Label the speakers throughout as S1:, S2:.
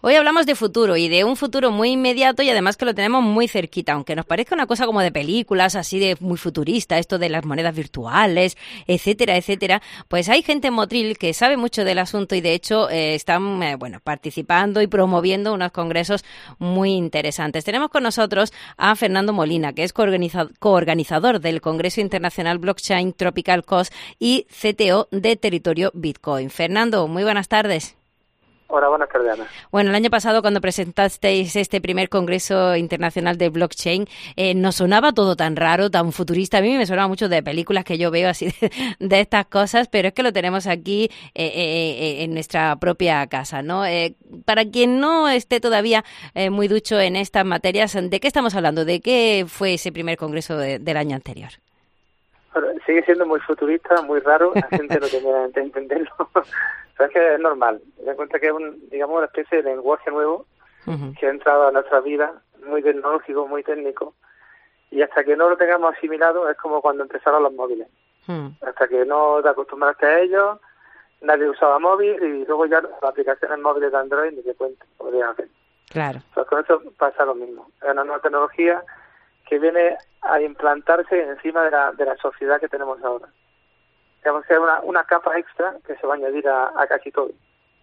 S1: Hoy hablamos de futuro y de un futuro muy inmediato y además que lo tenemos muy cerquita, aunque nos parezca una cosa como de películas, así de muy futurista, esto de las monedas virtuales, etcétera, etcétera. Pues hay gente en Motril que sabe mucho del asunto y de hecho están participando y promoviendo unos congresos muy interesantes. Tenemos con nosotros a Fernando Molina, que es coorganizador del Congreso Internacional Blockchain Tropical Coast y CTO de Territorio Bitcoin. Fernando, muy buenas tardes.
S2: Hola, buenas tardes, Ana.
S1: Bueno, el año pasado cuando presentasteis este primer Congreso Internacional de Blockchain, nos sonaba todo tan raro, tan futurista. A mí me sonaba mucho de películas que yo veo así de estas cosas, pero es que lo tenemos aquí en nuestra propia casa, ¿no? Para quien no esté todavía muy ducho en estas materias, ¿de qué estamos hablando? ¿De qué fue ese primer Congreso del año anterior?
S2: Bueno, sigue siendo muy futurista, muy raro, la gente no tiene que entenderlo. Pero es que es normal. Me cuenta que es una especie de lenguaje nuevo que ha entrado a nuestra vida, muy tecnológico, muy técnico, y hasta que no lo tengamos asimilado es como cuando empezaron los móviles. Hasta que no te acostumbraste a ellos, nadie usaba móvil y luego ya las aplicaciones móviles de Android ni te cuento, podrías hacer.
S1: Claro.
S2: Pues con eso pasa lo mismo. Es una nueva tecnología que viene a implantarse encima de la sociedad que tenemos ahora. Digamos que es una capa extra que se va a añadir a casi todo.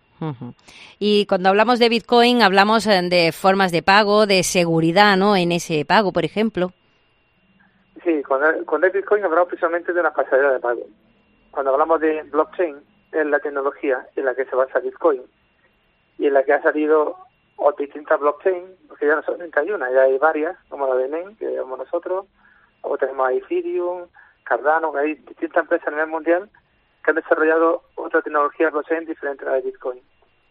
S1: Y cuando hablamos de Bitcoin, hablamos de formas de pago, de seguridad, ¿no? En ese pago, por ejemplo.
S2: Sí, con el Bitcoin hablamos precisamente de una pasarela de pago. Cuando hablamos de blockchain, es la tecnología en la que se basa Bitcoin y en la que ha salido distintas blockchain, porque ya no son 31, ya hay varias, como la de NEM, que llevamos nosotros, o tenemos a Ethereum, Cardano, que hay distintas empresas a nivel mundial que han desarrollado otra tecnología blockchain diferente a la de Bitcoin.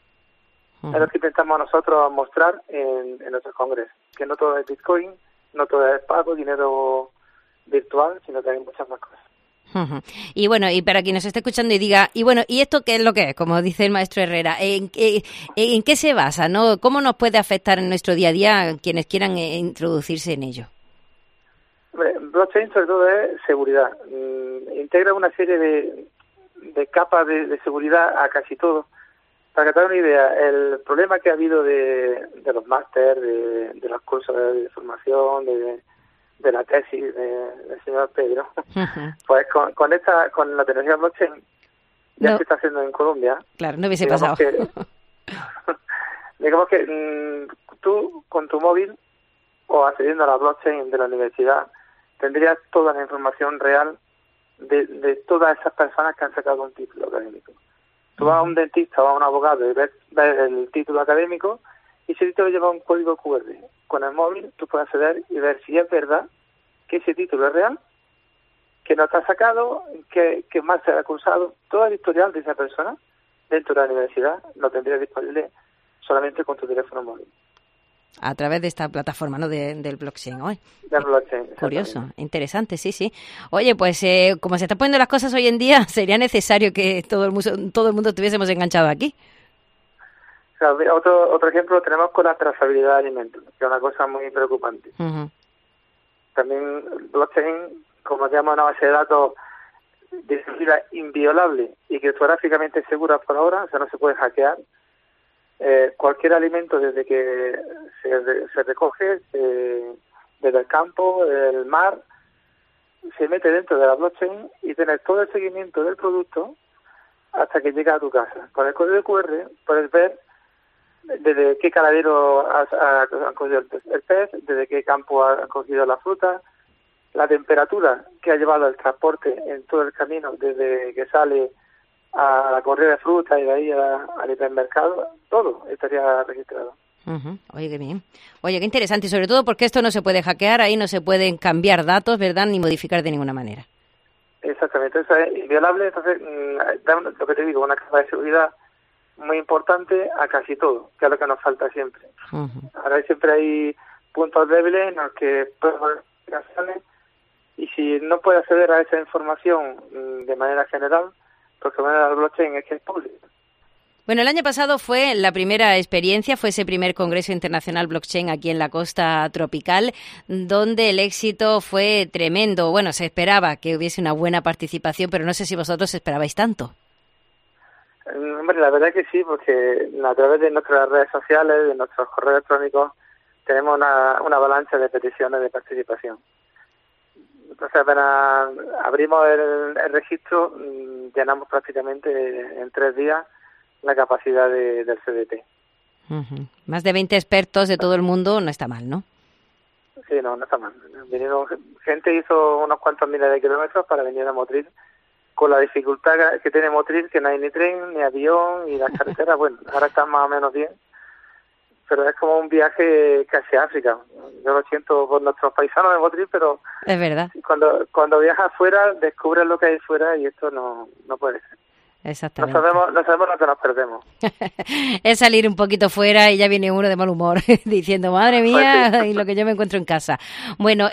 S2: Es lo que intentamos nosotros mostrar en nuestros congresos, que no todo es Bitcoin, no todo es pago, dinero virtual, sino que hay muchas más cosas.
S1: Y bueno, y para quien nos esté escuchando y diga, ¿y esto qué es lo que es? Como dice el maestro Herrera, ¿en qué se basa, no? ¿Cómo nos puede afectar en nuestro día a día quienes quieran introducirse en ello?
S2: Blockchain sobre todo es seguridad. Integra una serie de capas de seguridad a casi todo. Para que te hagas una idea, el problema que ha habido de los máster, de los cursos de formación, de la tesis del señor Pedro, pues con la tecnología blockchain ya se está haciendo en Colombia.
S1: Claro, no hubiese pasado.
S2: Digamos que tú con tu móvil o accediendo a la blockchain de la universidad tendrías toda la información real de todas esas personas que han sacado un título académico. Tú vas a un dentista o a un abogado y ves el título académico y ese título lleva un código QR. Con el móvil tú puedes acceder y ver si es verdad que ese título es real, que no está sacado, que más se ha cursado. Todo el historial de esa persona dentro de la universidad lo tendrías disponible solamente con tu teléfono móvil.
S1: A través de esta plataforma, ¿no? Del blockchain hoy.
S2: Del blockchain.
S1: Curioso, interesante, sí. Oye, pues como se están poniendo las cosas hoy en día, sería necesario que todo el mundo estuviésemos enganchado aquí.
S2: Claro, otro ejemplo tenemos con la trazabilidad de alimentos, que es una cosa muy preocupante. También blockchain, como se llama una base de datos decidida inviolable y criptográficamente segura por ahora, o sea, no se puede hackear. Cualquier alimento desde que se recoge desde el campo, del mar, se mete dentro de la blockchain y tienes todo el seguimiento del producto hasta que llega a tu casa. Con el código QR puedes ver desde qué caladero han cogido el pez, desde qué campo han cogido la fruta, la temperatura que ha llevado el transporte en todo el camino desde que sale a la corrida de fruta y de ahí al hipermercado, todo estaría registrado.
S1: Oye, qué bien. Oye, qué interesante, y sobre todo porque esto no se puede hackear, ahí no se pueden cambiar datos, ¿verdad?, ni modificar de ninguna manera. Exactamente,
S2: eso es inviolable, entonces da lo que te digo, una capa de seguridad muy importante a casi todo, que es lo que nos falta siempre. Ahora siempre hay puntos débiles en los que puedes haber aplicaciones y si no puedes acceder a esa información de manera general, porque el blockchain es que es público.
S1: Bueno, el año pasado fue la primera experiencia, fue ese primer Congreso Internacional Blockchain aquí en la costa tropical, donde el éxito fue tremendo. Bueno, se esperaba que hubiese una buena participación, pero no sé si vosotros esperabais tanto.
S2: Hombre, la verdad es que sí, porque a través de nuestras redes sociales, de nuestros correos electrónicos, tenemos una avalancha de peticiones de participación. Entonces apenas abrimos el registro, llenamos prácticamente en 3 días la capacidad del CDT.
S1: Uh-huh. Más de 20 expertos de todo el mundo, no está mal, ¿no?
S2: Sí, no está mal. Vinieron, gente hizo unos cuantos miles de kilómetros para venir a Motril, con la dificultad que tiene Motril, que no hay ni tren, ni avión, y las carreteras, bueno, ahora están más o menos bien, pero es como un viaje casi a África. Yo lo siento por nuestros paisanos de Motril, pero
S1: es verdad.
S2: Cuando viajas fuera, descubres lo que hay fuera y esto no puede ser.
S1: Exactamente.
S2: No sabemos lo que nos perdemos.
S1: Es salir un poquito fuera y ya viene uno de mal humor diciendo, madre mía, pues sí, y lo que yo me encuentro en casa. Bueno,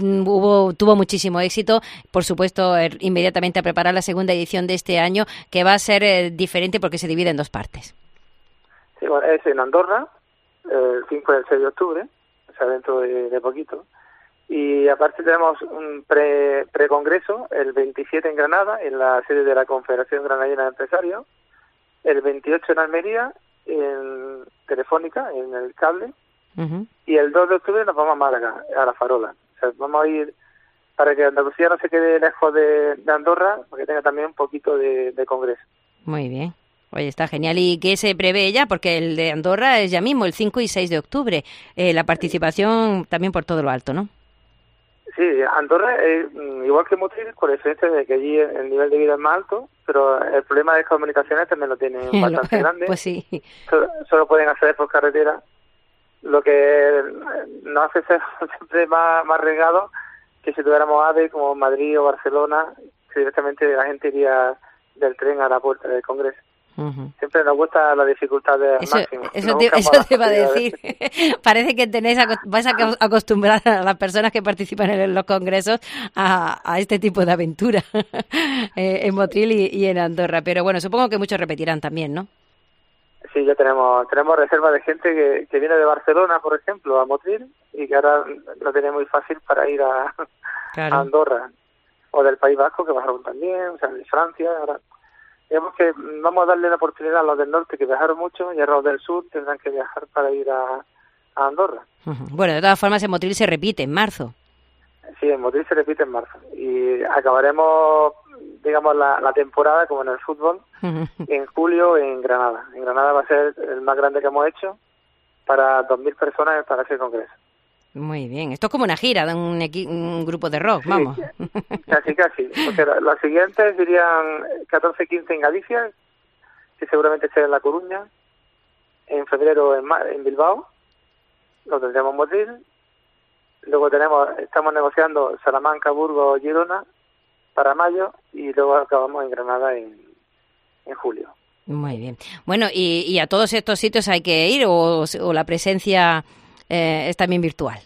S1: tuvo muchísimo éxito, por supuesto, inmediatamente a preparar la segunda edición de este año, que va a ser diferente porque se divide en 2 partes.
S2: Sí, bueno, es en Andorra, el 5 y el 6 de octubre, o sea, dentro de poquito. Y aparte tenemos un pre-congreso, el 27 en Granada, en la sede de la Confederación Granadina de Empresarios, el 28 en Almería, en Telefónica, en el cable, uh-huh. Y el 2 de octubre nos vamos a Málaga, a La Farola. O sea, vamos a ir para que Andalucía no se quede lejos de Andorra, porque tenga también un poquito de congreso.
S1: Muy bien. Oye, está genial. ¿Y qué se prevé ya? Porque el de Andorra es ya mismo, el 5 y 6 de octubre. La participación también por todo lo alto, ¿no?
S2: Sí, Andorra es igual que Motril, con la diferencia de que allí el nivel de vida es más alto, pero el problema de comunicaciones también lo tienen bastante grande.
S1: Pues sí.
S2: Solo pueden acceder por carretera, lo que nos hace ser siempre más arriesgado que si tuviéramos AVE como Madrid o Barcelona, que directamente la gente iría del tren a la puerta del Congreso. Uh-huh. Siempre nos gusta la dificultad de máximo.
S1: Eso te iba a decir. Parece que vas a acostumbrar a las personas que participan en los congresos a este tipo de aventura en Motril y en Andorra. Pero bueno, supongo que muchos repetirán también, ¿no?
S2: Sí, ya tenemos reserva de gente que viene de Barcelona, por ejemplo, a Motril, y que ahora lo tiene muy fácil para ir a Andorra. O del País Vasco, que bajaron también, o sea, de Francia, ahora... Digamos que vamos a darle la oportunidad a los del norte que viajaron mucho y a los del sur tendrán que viajar para ir a Andorra.
S1: Uh-huh. Bueno, de todas formas en Motril se repite en marzo.
S2: Sí, en Motril se repite en marzo. Y acabaremos, digamos, la temporada, como en el fútbol, uh-huh, en julio en Granada. En Granada va a ser el más grande que hemos hecho para 2.000 personas para ese congreso.
S1: Muy bien. Esto es como una gira de un grupo de rock, sí, vamos.
S2: Casi. Porque los siguientes serían 14-15 en Galicia, que seguramente esté en La Coruña, en febrero en Bilbao, lo tendremos en Motril, luego estamos negociando Salamanca, Burgos, Girona para mayo, y luego acabamos en Granada en julio.
S1: Muy bien. Bueno, ¿y a todos estos sitios hay que ir o la presencia es también virtual?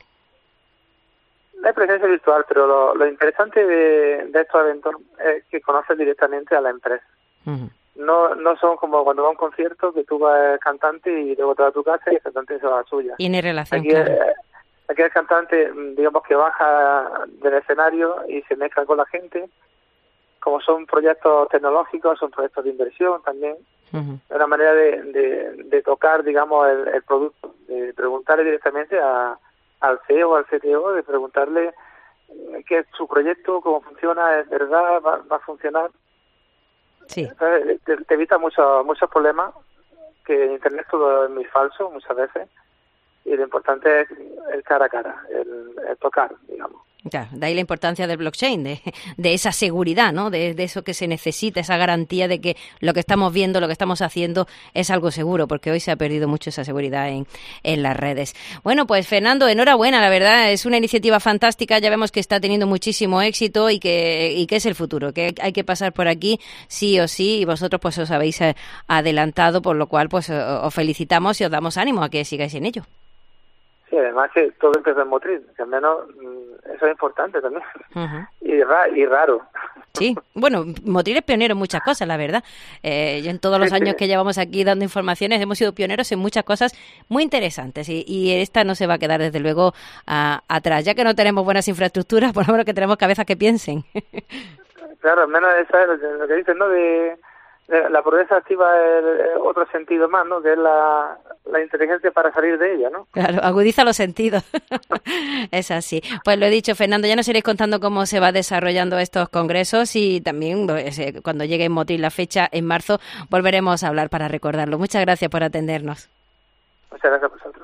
S2: Hay presencia virtual, pero lo interesante de estos eventos es que conoces directamente a la empresa. Uh-huh. No son como cuando va a un concierto que tú vas cantante y luego te vas a tu casa y el cantante se va a la suya.
S1: Tiene relación,
S2: aquí,
S1: claro.
S2: Aquí el cantante, digamos que baja del escenario y se mezcla con la gente. Como son proyectos tecnológicos, son proyectos de inversión también. Uh-huh. Es una manera de tocar, digamos, el producto, de preguntarle directamente al CEO o al CTO, de preguntarle qué es su proyecto, cómo funciona, es verdad, va a funcionar.
S1: Sí.
S2: Te evita muchos problemas, que en Internet todo es muy falso muchas veces, y lo importante es el cara a cara, el tocar, digamos.
S1: Claro, de ahí la importancia del blockchain, de esa seguridad, ¿no? De eso que se necesita, esa garantía de que lo que estamos viendo, lo que estamos haciendo es algo seguro, porque hoy se ha perdido mucho esa seguridad en las redes. Bueno, pues Fernando, enhorabuena, la verdad, es una iniciativa fantástica, ya vemos que está teniendo muchísimo éxito y que es el futuro, que hay que pasar por aquí sí o sí, y vosotros pues os habéis adelantado, por lo cual pues os felicitamos y os damos ánimo a que sigáis en ello.
S2: Sí, además que todo empezó en Motril, que al menos eso es importante también. Uh-huh. Y raro.
S1: Sí, bueno, Motril es pionero en muchas cosas, la verdad. Yo en todos los años que llevamos aquí dando informaciones hemos sido pioneros en muchas cosas muy interesantes y esta no se va a quedar desde luego atrás. Ya que no tenemos buenas infraestructuras, por lo menos que tenemos cabezas que piensen.
S2: Claro, al menos eso es lo que dicen, ¿no? De La prudencia activa es otro sentido más, ¿no? Que es la inteligencia para salir de ella, ¿no?
S1: Claro, agudiza los sentidos. Es así. Pues lo he dicho, Fernando, ya nos iréis contando cómo se va desarrollando estos congresos y también cuando llegue en Motril la fecha en marzo volveremos a hablar para recordarlo. Muchas gracias por atendernos.
S2: Muchas gracias a vosotros.